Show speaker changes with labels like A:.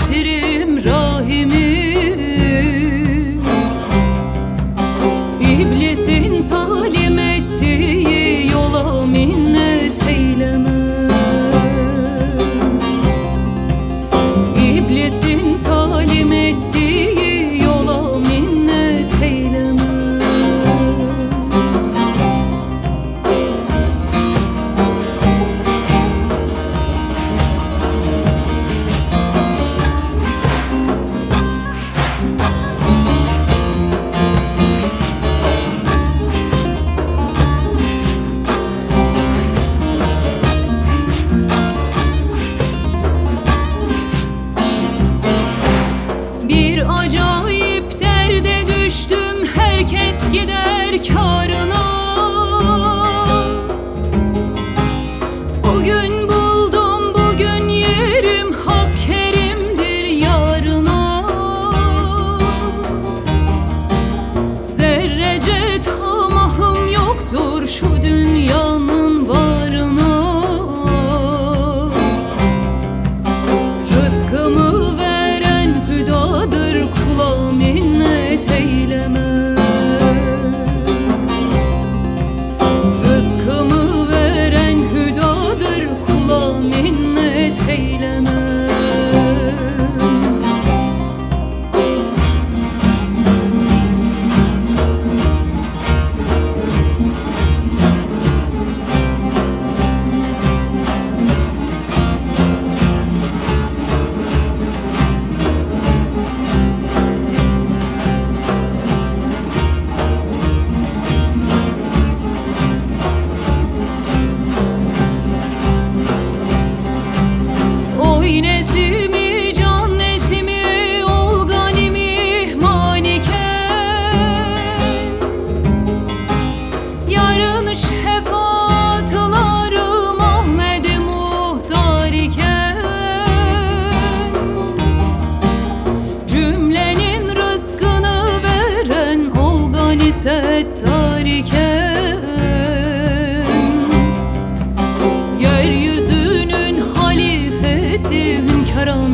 A: getirim rahimi. İblisin talim ettiği yola minnet eylemem. İblisin talim ettiği yola minnet eylemem. Bir acayip derde düştüm, herkes gider kârına. Bugün buldum, bugün yerim, hak kerimdir yarına. Zerrece tamahım yoktur şu dünyanın varına. Rızkımı veren hüdadır, kula minnet eylemem. Rızkımı veren hüdadır, kula minnet eylemem. Oy nesimi, can nesimi, ol ganimi, maniken. Yarın şefaatlarım Ahmed-i muhtar iken. Cümlenin rızkını veren ol gani settar iken. Yeryüzünün halifesi hünkârım